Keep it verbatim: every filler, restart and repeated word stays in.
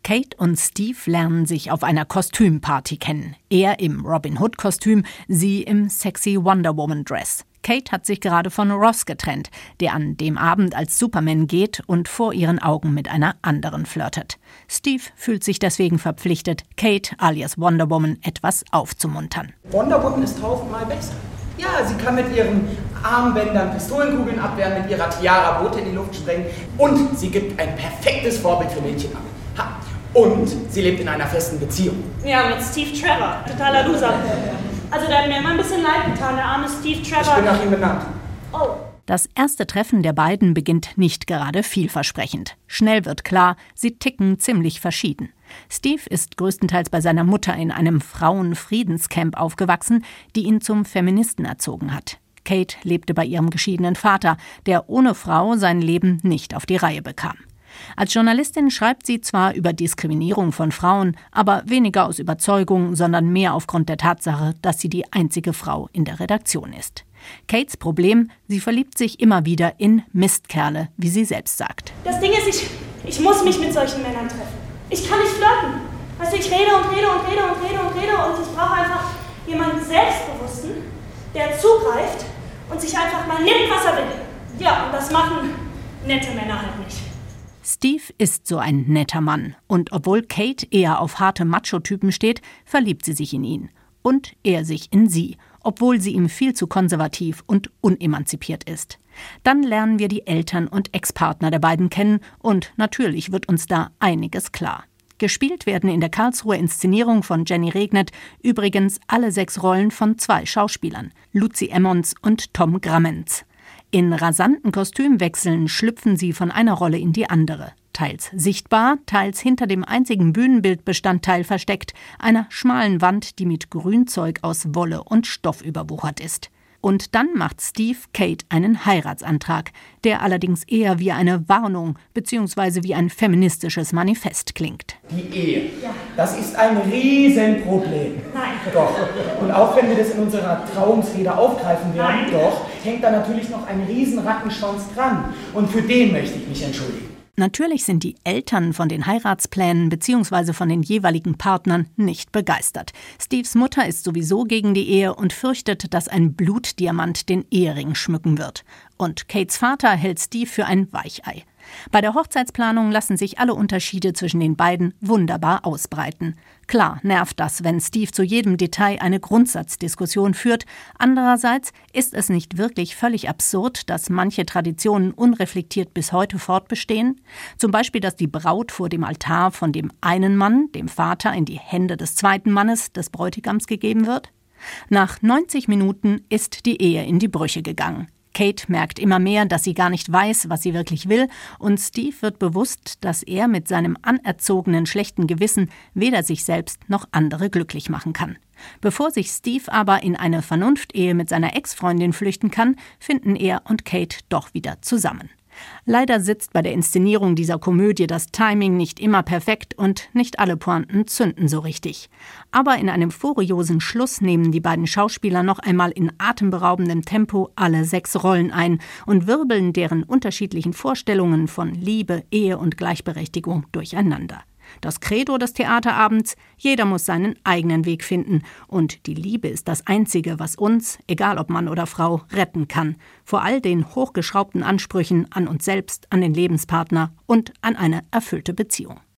Kate und Steve lernen sich auf einer Kostümparty kennen. Er im Robin Hood-Kostüm, sie im sexy Wonder Woman-Dress. Kate hat sich gerade von Ross getrennt, der an dem Abend als Superman geht und vor ihren Augen mit einer anderen flirtet. Steve fühlt sich deswegen verpflichtet, Kate alias Wonder Woman etwas aufzumuntern. Wonder Woman ist tausendmal besser. Ja, sie kann mit ihren Armbändern Pistolenkugeln abwehren, mit ihrer Tiara Boote in die Luft sprengen und sie gibt ein perfektes Vorbild für Mädchen ab. Ha. Und sie lebt in einer festen Beziehung. Ja, mit Steve Trevor. Totaler Loser. Also da hat mir immer ein bisschen leid getan, der arme Steve Trevor. Ich bin nach ihm benannt. Oh. Das erste Treffen der beiden beginnt nicht gerade vielversprechend. Schnell wird klar, sie ticken ziemlich verschieden. Steve ist größtenteils bei seiner Mutter in einem Frauenfriedenscamp aufgewachsen, die ihn zum Feministen erzogen hat. Kate lebte bei ihrem geschiedenen Vater, der ohne Frau sein Leben nicht auf die Reihe bekam. Als Journalistin schreibt sie zwar über Diskriminierung von Frauen, aber weniger aus Überzeugung, sondern mehr aufgrund der Tatsache, dass sie die einzige Frau in der Redaktion ist. Kates Problem, sie verliebt sich immer wieder in Mistkerle, wie sie selbst sagt. Das Ding ist, ich, ich muss mich mit solchen Männern treffen. Ich kann nicht flirten. Weißt du, ich rede und rede und rede und rede und rede und ich brauche einfach jemanden Selbstbewussten, der zugreift und sich einfach mal nimmt, was er will. Ja, und das machen nette Männer halt nicht. Steve ist so ein netter Mann. Und obwohl Kate eher auf harte Macho-Typen steht, verliebt sie sich in ihn. Und er sich in sie, obwohl sie ihm viel zu konservativ und unemanzipiert ist. Dann lernen wir die Eltern und Ex-Partner der beiden kennen und natürlich wird uns da einiges klar. Gespielt werden in der Karlsruher Inszenierung von Jenny Regnet übrigens alle sechs Rollen von zwei Schauspielern, Luzi Emmons und Tom Grammenz. In rasanten Kostümwechseln schlüpfen sie von einer Rolle in die andere. Teils sichtbar, teils hinter dem einzigen Bühnenbildbestandteil versteckt, einer schmalen Wand, die mit Grünzeug aus Wolle und Stoff überwuchert ist. Und dann macht Steve Kate einen Heiratsantrag, der allerdings eher wie eine Warnung bzw. wie ein feministisches Manifest klingt. Die Ehe, das ist ein Riesenproblem. Nein. Doch. Und auch wenn wir das in unserer Trauungsrede aufgreifen werden, Nein. doch, hängt da natürlich noch ein Riesenrattenschwanz dran. Und für den möchte ich mich entschuldigen. Natürlich sind die Eltern von den Heiratsplänen bzw. von den jeweiligen Partnern nicht begeistert. Steves Mutter ist sowieso gegen die Ehe und fürchtet, dass ein Blutdiamant den Ehering schmücken wird. Und Kates Vater hält Steve für ein Weichei. Bei der Hochzeitsplanung lassen sich alle Unterschiede zwischen den beiden wunderbar ausbreiten. Klar nervt das, wenn Steve zu jedem Detail eine Grundsatzdiskussion führt. Andererseits ist es nicht wirklich völlig absurd, dass manche Traditionen unreflektiert bis heute fortbestehen. Zum Beispiel, dass die Braut vor dem Altar von dem einen Mann, dem Vater, in die Hände des zweiten Mannes, des Bräutigams, gegeben wird. Nach neunzig Minuten ist die Ehe in die Brüche gegangen. Kate merkt immer mehr, dass sie gar nicht weiß, was sie wirklich will, und Steve wird bewusst, dass er mit seinem anerzogenen schlechten Gewissen weder sich selbst noch andere glücklich machen kann. Bevor sich Steve aber in eine Vernunftehe mit seiner Ex-Freundin flüchten kann, finden er und Kate doch wieder zusammen. Leider sitzt bei der Inszenierung dieser Komödie das Timing nicht immer perfekt und nicht alle Pointen zünden so richtig. Aber in einem furiosen Schluss nehmen die beiden Schauspieler noch einmal in atemberaubendem Tempo alle sechs Rollen ein und wirbeln deren unterschiedlichen Vorstellungen von Liebe, Ehe und Gleichberechtigung durcheinander. Das Credo des Theaterabends: Jeder muss seinen eigenen Weg finden. Und die Liebe ist das Einzige, was uns, egal ob Mann oder Frau, retten kann. Vor all den hochgeschraubten Ansprüchen an uns selbst, an den Lebenspartner und an eine erfüllte Beziehung.